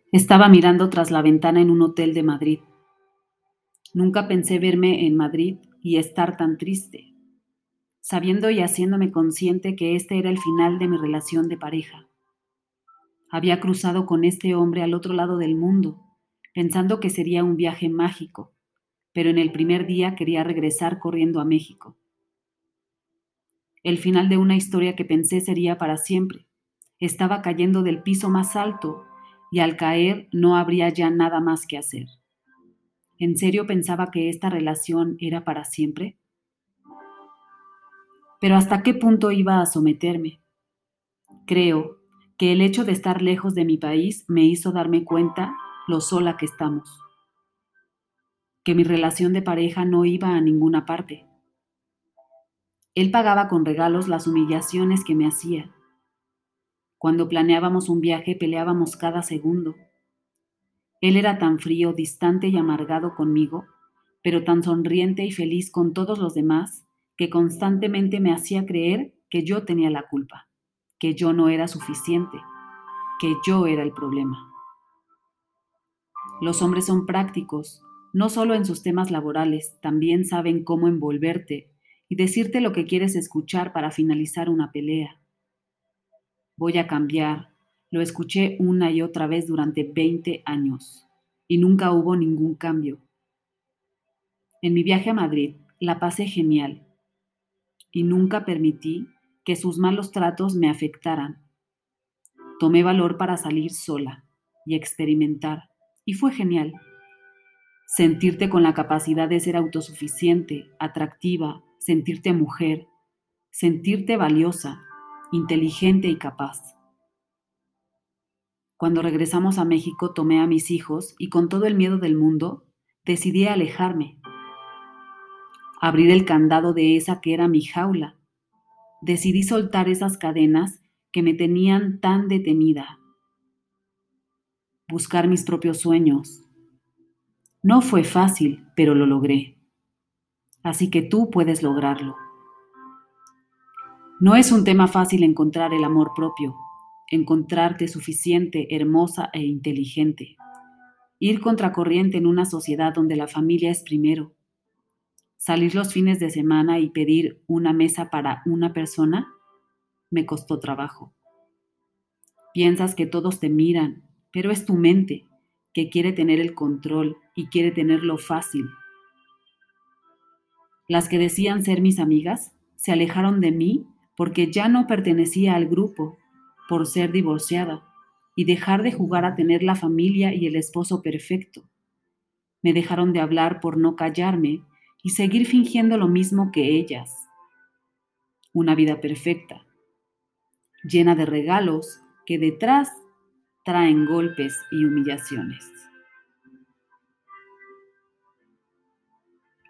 Estaba mirando tras la ventana en un hotel de Madrid. Nunca pensé verme en Madrid y estar tan triste, sabiendo y haciéndome consciente que este era el final de mi relación de pareja. Había cruzado con este hombre al otro lado del mundo, pensando que sería un viaje mágico, pero en el primer día quería regresar corriendo a México. El final de una historia que pensé sería para siempre. Estaba cayendo del piso más alto y al caer no habría ya nada más que hacer. ¿En serio pensaba que esta relación era para siempre? Pero ¿hasta qué punto iba a someterme? Creo que el hecho de estar lejos de mi país me hizo darme cuenta lo sola que estamos, que mi relación de pareja no iba a ninguna parte. Él pagaba con regalos las humillaciones que me hacía. Cuando planeábamos un viaje peleábamos cada segundo. Él era tan frío, distante y amargado conmigo, pero tan sonriente y feliz con todos los demás, que constantemente me hacía creer que yo tenía la culpa, que yo no era suficiente, que yo era el problema. Los hombres son prácticos, no solo en sus temas laborales, también saben cómo envolverte y decirte lo que quieres escuchar para finalizar una pelea. Voy a cambiar, lo escuché una y otra vez durante 20 años y nunca hubo ningún cambio. En mi viaje a Madrid la pasé genial y nunca permití que sus malos tratos me afectaran. Tomé valor para salir sola y experimentar, y fue genial. Sentirte con la capacidad de ser autosuficiente, atractiva, sentirte mujer, sentirte valiosa, inteligente y capaz. Cuando regresamos a México tomé a mis hijos y con todo el miedo del mundo decidí alejarme, abrir el candado de esa que era mi jaula. Decidí soltar esas cadenas que me tenían tan detenida, buscar mis propios sueños. No fue fácil, pero lo logré. Así que tú puedes lograrlo. No es un tema fácil encontrar el amor propio, encontrarte suficiente, hermosa e inteligente. Ir contracorriente en una sociedad donde la familia es primero. Salir los fines de semana y pedir una mesa para una persona me costó trabajo. Piensas que todos te miran, pero es tu mente que quiere tener el control y quiere tenerlo fácil. Las que decían ser mis amigas se alejaron de mí porque ya no pertenecía al grupo por ser divorciada y dejar de jugar a tener la familia y el esposo perfecto. Me dejaron de hablar por no callarme y seguir fingiendo lo mismo que ellas. Una vida perfecta, llena de regalos que detrás traen golpes y humillaciones.